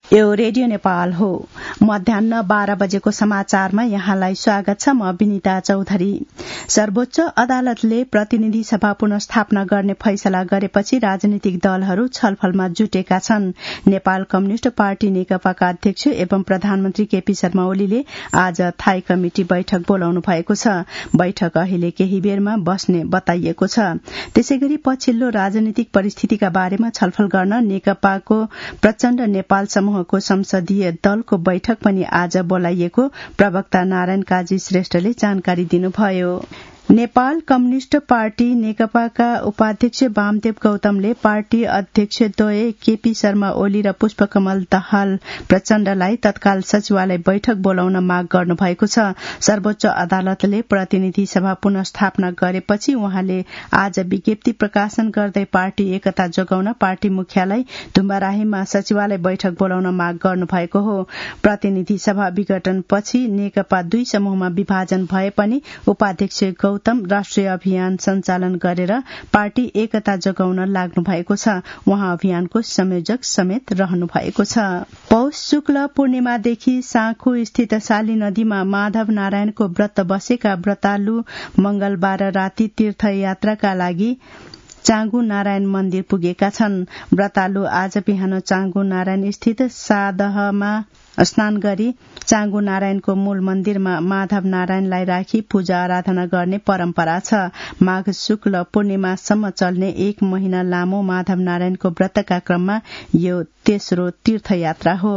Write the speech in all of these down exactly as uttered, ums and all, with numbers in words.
यो रेडियो नेपाल हो। मध्याह्न बाह्र बजेको समाचारमा यहाँलाई स्वागत छ। म विनिता चौधरी। सर्वोच्च अदालतले प्रतिनिधि सभा पुनर्स्थापना गर्ने फैसला गरेपछि राजनीतिक दलहरू छलफलमा जुटेका छन्। नेपाल कम्युनिष्ट पार्टी नेकपाका अध्यक्ष एवं प्रधानमन्त्री केपी शर्मा ओलीले आज थाई कमिटी बैठक बोलाउनु भएको छ। बैठक अहिले केही बेरमा बस्ने बताइएको छ। त्यसैगरी पछिल्लो राजनीतिक परिस्थितिका बारेमा छलफल गर्न नेकपाको प्रचण्ड नेपाल समूह को संसदीय दलको बैठक पनि आज बोलाइएको प्रवक्ता नारायण काजी श्रेष्ठले जानकारी दिनुभयो। नेपाल कम्युनिष्ट पार्टी नेकपाका उपाध्यक्ष वामदेव गौतमले पार्टी अध्यक्षद्वय केपी शर्मा ओली र पुष्पकमल दाहाल प्रचण्डलाई तत्काल सचिवालय बैठक बोलाउन माग गर्नु भएको छ। सर्वोच्च अदालतले प्रतिनिधि सभा पुनर्स्थापना गरेपछि उहाँले आज विज्ञप्ति प्रकाशन गर्दै पार्टी एकता जोगाउन पार्टी मुख्यालय धुम्बाराहीमा सचिवालय बैठक बोलाउन माग गर्नु भएको हो। प्रतिनिधि सभा विघटनपछि नेकपा दुई समूहमा विभाजन भए पनि उपाध्यक्ष गौतम राष्ट्रिय अभियान सञ्चालन गरेर पार्टी एकता जोगाउन लाग्नु भएको छ। उहाँ अभियानको संयोजक समेत रहनु भएको छ। पौष शुक्ल पूर्णिमादेखि साँखु स्थित शाली नदीमा माधव नारायणको व्रत बसेका व्रतालु मंगलबार राति तीर्थयात्राका लागि चाँगु नारायण मन्दिर पुगेका छन्। व्रतालु आज बिहान चाँगु नारायण स्थित सादहमा स्नान गरी चाँगु नारायणको मूल मन्दिरमा माधव नारायणलाई राखी पूजा आराधना गर्ने परम्परा छ। माघ शुक्ल पूर्णिमासम्म चल्ने एक महिना लामो माधव नारायणको व्रतका क्रममा यो तेस्रो तीर्थयात्रा हो।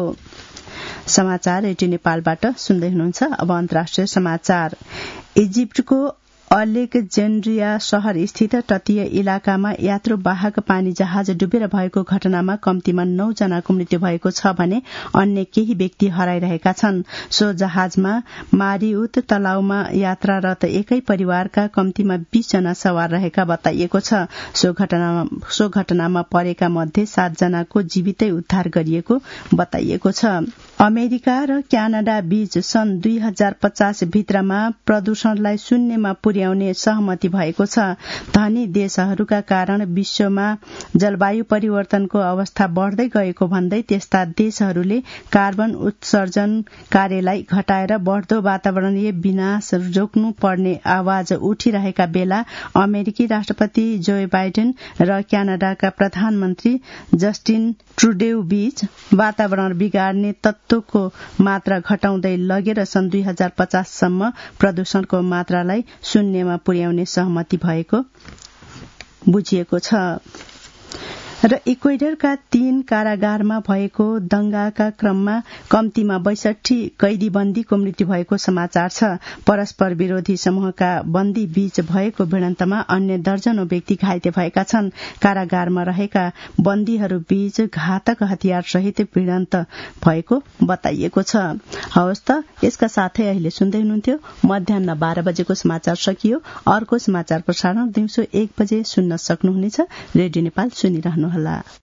समाचार रेडियो नेपालबाट सुन्दै हुनुहुन्छ। अब अन्तर्राष्ट्रिय समाचार। इजिप्टको अलेक्जेन्ड्रिया शहर स्थित तटीय इलाकामा यात्रुवाहक पानी जहाज डुबेर भएको घटनामा कम्तीमा नौ जनाको मृत्यु भएको छ भने अन्य केही व्यक्ति हराइरहेका छन्। सो जहाजमा मारिउत तलाउमा यात्रारत एकै परिवारका कम्तीमा बीस जना सवार रहेका बताइएको छ। सो घटनामा सो घटनामा परेका मध्ये सात जनाको जीवितै उद्धार गरिएको बताइएको छ। अमेरिका र क्यानाडा बीच सन् दुई हजार पचास भित्रमा प्रदूषणलाई शून्यमा पुर्याउने सहमति भएको छ। धनी देशहरूका कारण विश्वमा जलवायु परिवर्तनको अवस्था बढ़दै गएको भन्दै त्यस्ता देशहरूले कार्बन उत्सर्जन कार्यलाई घटाएर बढ़दो वातावरणीय विनाश रोक्नु पर्ने आवाज उठिरहेका बेला अमेरिकी राष्ट्रपति जो बाइडेन र क्यानाडाका प्रधानमन्त्री जस्टिन ट्रुडेउ बीच वातावरण बिगार्ने तत्वको मात्रा घटाउँदै लगेर सन् दुई हजार पचाससम्म प्रदूषणको मात्रालाई शून्यमा पुर्याउने सहमति भएको बुझिएको छ। र इक्वेडरका तीन कारागारमा भएको दंगाका क्रममा कम्तीमा बैसठी कैदी बन्दीको मृत्यु भएको समाचार छ। परस्पर विरोधी समूहका बन्दी बीच भएको भिडन्तमा अन्य दर्जनौं व्यक्ति घाइते भएका छन्। कारागारमा रहेका बन्दीहरू बीच घातक हतियार सहित भिडन्त भएको बताइएको छ। हवस् त यसका साथै अहिले सुन्दै हुनुहुन्थ्यो मध्याह्न बाह्र बजेको समाचार सकियो। अर्को समाचार प्रसारण दिउँसो एक बजे सुन्न सक्नुहुनेछ। रेडियो नेपाल सुनिरहनु होला।